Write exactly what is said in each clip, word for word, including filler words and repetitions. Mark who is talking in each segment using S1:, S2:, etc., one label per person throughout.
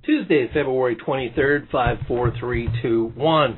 S1: Tuesday, February twenty-third, five four three two one.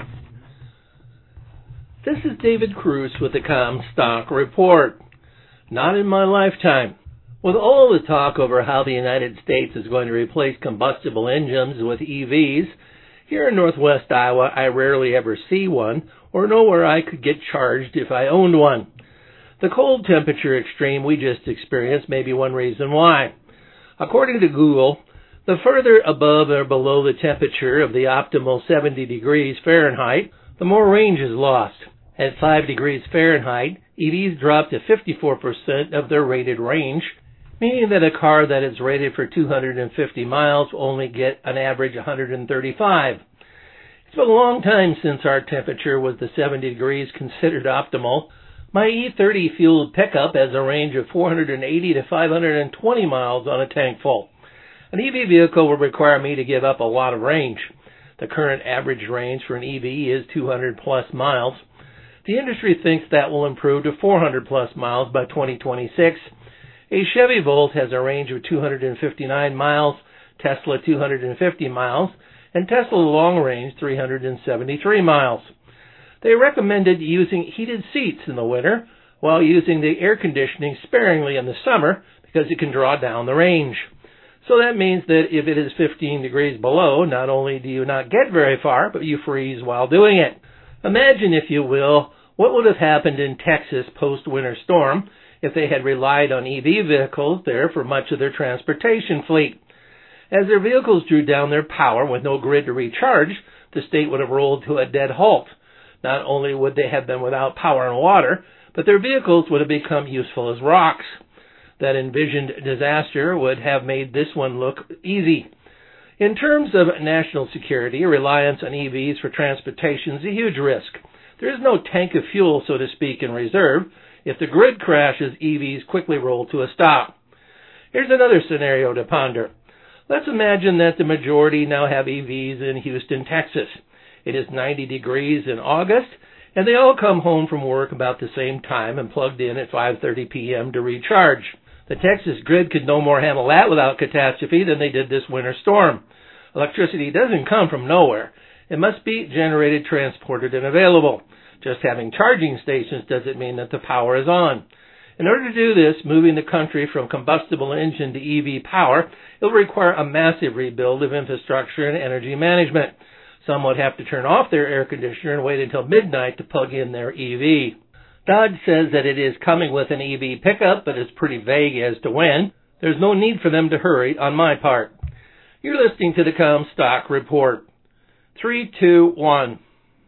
S1: This is David Cruz with the Comstock Report. Not in my lifetime. With all the talk over how the United States is going to replace combustible engines with E Vs, here in northwest Iowa I rarely ever see one or know where I could get charged if I owned one. The cold temperature extreme we just experienced may be one reason why. According to Google, the further above or below the temperature of the optimal seventy degrees Fahrenheit, the more range is lost. At five degrees Fahrenheit, E Vs drop to fifty-four percent of their rated range, meaning that a car that is rated for two hundred fifty miles will only get an average one hundred thirty-five. It's been a long time since our temperature was the seventy degrees considered optimal. My E thirty fueled pickup has a range of four hundred eighty to five hundred twenty miles on a tank full. An E V vehicle will require me to give up a lot of range. The current average range for an E V is two hundred plus miles. The industry thinks that will improve to four hundred plus miles by twenty twenty-six. A Chevy Volt has a range of two hundred fifty-nine miles, Tesla two hundred fifty miles, and Tesla long range three hundred seventy-three miles. They recommended using heated seats in the winter while using the air conditioning sparingly in the summer because it can draw down the range. So that means that if it is fifteen degrees below, not only do you not get very far, but you freeze while doing it. Imagine, if you will, what would have happened in Texas post-winter storm if they had relied on E V vehicles there for much of their transportation fleet. As their vehicles drew down their power with no grid to recharge, the state would have rolled to a dead halt. Not only would they have been without power and water, but their vehicles would have become useful as rocks. That envisioned disaster would have made this one look easy. In terms of national security, reliance on E Vs for transportation is a huge risk. There is no tank of fuel, so to speak, in reserve. If the grid crashes, E Vs quickly roll to a stop. Here's another scenario to ponder. Let's imagine that the majority now have E Vs in Houston, Texas. It is ninety degrees in August, and they all come home from work about the same time and plugged in at five thirty p.m. to recharge. The Texas grid could no more handle that without catastrophe than they did this winter storm. Electricity doesn't come from nowhere. It must be generated, transported, and available. Just having charging stations doesn't mean that the power is on. In order to do this, moving the country from combustible engine to E V power, it will require a massive rebuild of infrastructure and energy management. Some would have to turn off their air conditioner and wait until midnight to plug in their E V. Dodge says that it is coming with an E V pickup, but it's pretty vague as to when. There's no need for them to hurry on my part. You're listening to the Comstock Report. three two one.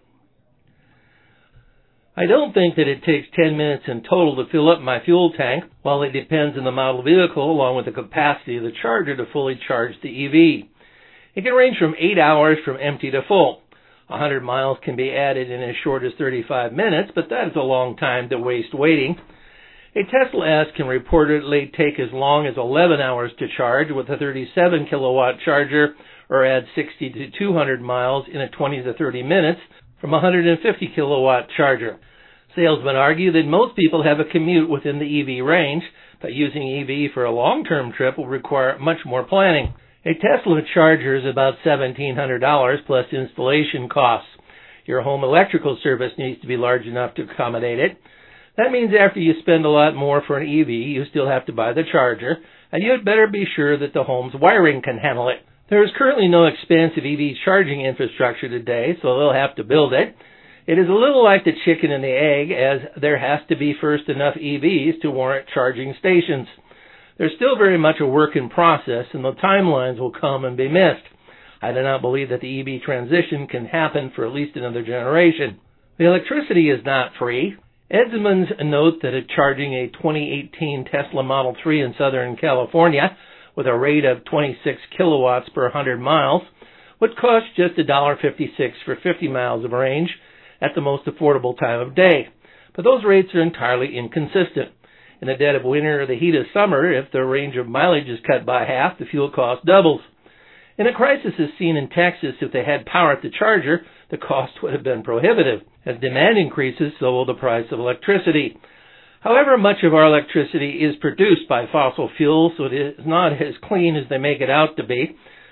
S1: I don't think that it takes ten minutes in total to fill up my fuel tank, while it depends on the model vehicle along with the capacity of the charger to fully charge the E V. It can range from eight hours from empty to full. one hundred miles can be added in as short as thirty-five minutes, but that is a long time to waste waiting. A Tesla S can reportedly take as long as eleven hours to charge with a thirty-seven kilowatt charger, or add sixty to two hundred miles in a twenty to thirty minutes from a one hundred fifty kilowatt charger. Salesmen argue that most people have a commute within the E V range, but using E V for a long-term trip will require much more planning. A Tesla charger is about seventeen hundred dollars plus installation costs. Your home electrical service needs to be large enough to accommodate it. That means after you spend a lot more for an E V, you still have to buy the charger, and you had better be sure that the home's wiring can handle it. There is currently no expansive E V charging infrastructure today, so they'll have to build it. It is a little like the chicken and the egg, as there has to be first enough E Vs to warrant charging stations. There's still very much a work in process, and the timelines will come and be missed. I do not believe that the E V transition can happen for at least another generation. The electricity is not free. Edmunds note that a charging a twenty eighteen Tesla Model three in Southern California with a rate of twenty-six kilowatts per one hundred miles would cost just one dollar fifty-six for fifty miles of range at the most affordable time of day. But those rates are entirely inconsistent. In the dead of winter or the heat of summer, if the range of mileage is cut by half, the fuel cost doubles. In a crisis as seen in Texas, if they had power at the charger, the cost would have been prohibitive. As demand increases, so will the price of electricity. However, much of our electricity is produced by fossil fuels, so it is not as clean as they make it out to be.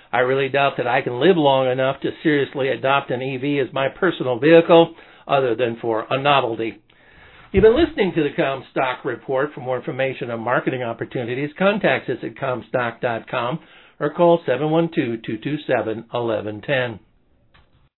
S1: I really doubt that I can live long enough to seriously adopt an E V as my personal vehicle, other than for a novelty. You've been listening to the Comstock Report. For more information on marketing opportunities, contact us at comstock dot com or call seven one two, two two seven, one one one zero.